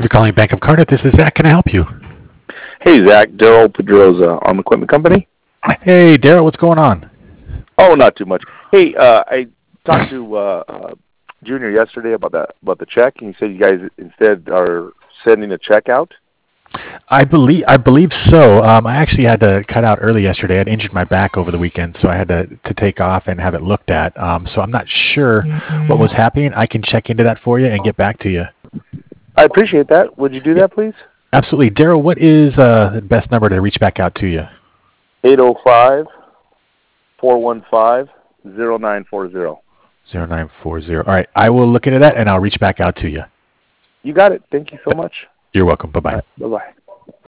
for calling Bank of Cardiff. This is Zach. Can I help you? Hey, Zach. Daryl Pedroza, Arm Equipment Company. Hey, Daryl, what's going on? Oh, not too much. Hey, I talked to Junior yesterday about the check, and he said you guys instead are sending a check out. I believe so. I actually had to cut out early yesterday. I'd injured my back over the weekend, so I had to take off and have it looked at. So I'm not sure what was happening. I can check into that for you and get back to you. I appreciate that. Would you do that, please? Absolutely. Daryl, what is the best number to reach back out to you? 805-415-0940. 0940. All right. I will look into that, and I'll reach back out to you. You got it. Thank you so much. You're welcome. Bye-bye. Bye-bye.